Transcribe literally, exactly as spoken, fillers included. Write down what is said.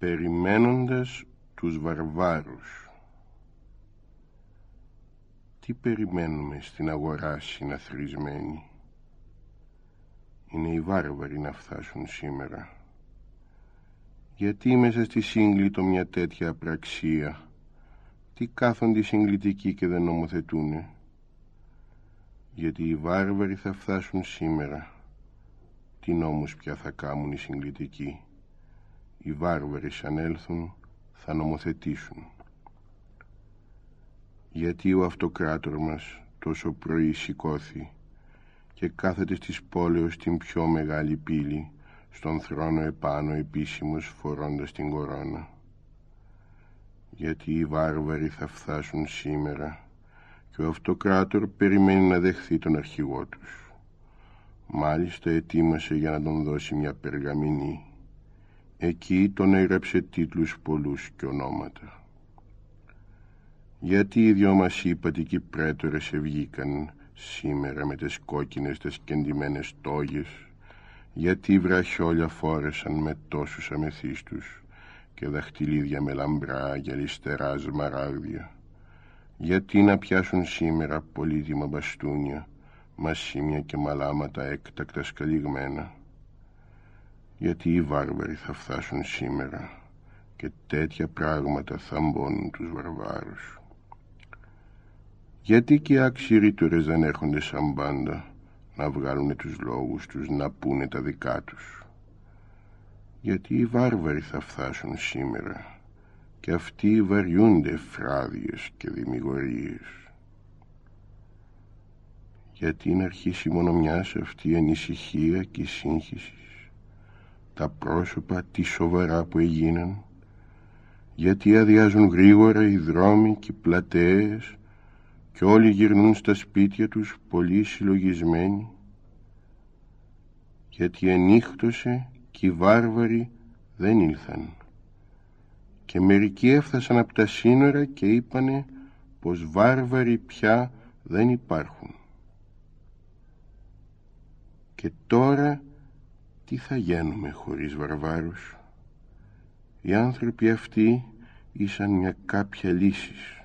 περιμένοντας τους βαρβάρους. Τι περιμένουμε στην αγορά συναθροισμένοι? Είναι οι βάρβαροι να φτάσουν σήμερα. Γιατί μέσα στη σύγκλιτο μια τέτοια απραξία? Τι κάθονται οι συγκλητικοί και δεν νομοθετούνε? Γιατί οι βάρβαροι θα φτάσουν σήμερα. Τι νόμους πια θα κάμουν οι συγκλητικοί? Οι βάρβαροι σαν έλθουν θα νομοθετήσουν. Γιατί ο αυτοκράτορ μας τόσο πρωί σηκώθη και κάθεται στις πόλεως την πιο μεγάλη πύλη, στον θρόνο επάνω επίσημος φορώντας την κορώνα? Γιατί οι βάρβαροι θα φτάσουν σήμερα και ο αυτοκράτορ περιμένει να δεχθεί τον αρχηγό τους. Μάλιστα ετοίμασε για να τον δώσει μια περγαμηνή. Εκεί τον έγραψε τίτλους πολλούς και ονόματα. Γιατί οι δυο μας ύπατικοι πρέτορες ευγήκαν σήμερα με τις κόκκινες τις κεντυμένες τόγες? Γιατί βραχιόλια φόρεσαν με τόσους αμεθύστους και δαχτυλίδια με λαμπρά γυαλιστερά σμαράγδια? Γιατί να πιάσουν σήμερα πολύτιμα μπαστούνια, μασίμια και μαλάματα έκτακτα σκαλιγμένα? Γιατί οι βάρβαροι θα φτάσουν σήμερα και τέτοια πράγματα θαμπώνουν τους βαρβάρους? Γιατί και οι άξιοι ρήτορες δεν έρχονται σαν πάντα να βγάλουν τους λόγους τους, να πούνε τα δικά τους? Γιατί οι βάρβαροι θα φτάσουν σήμερα και αυτοί βαριούνται φράδιες και δημιγορίες? Γιατί να αρχίσει μόνο μιας αυτή η ανησυχία και η σύγχυση? Τα πρόσωπα τι σοβαρά που έγιναν? Γιατί αδειάζουν γρήγορα οι δρόμοι και οι πλατείες και όλοι γυρνούν στα σπίτια τους πολύ συλλογισμένοι? Γιατί ενύχτωσε και οι βάρβαροι δεν ήλθαν και μερικοί έφτασαν από τα σύνορα και είπανε πως βάρβαροι πια δεν υπάρχουν. Και τώρα τι θα γίνουμε χωρίς βαρβάρους? Οι άνθρωποι αυτοί ήσαν μια κάποια λύσης.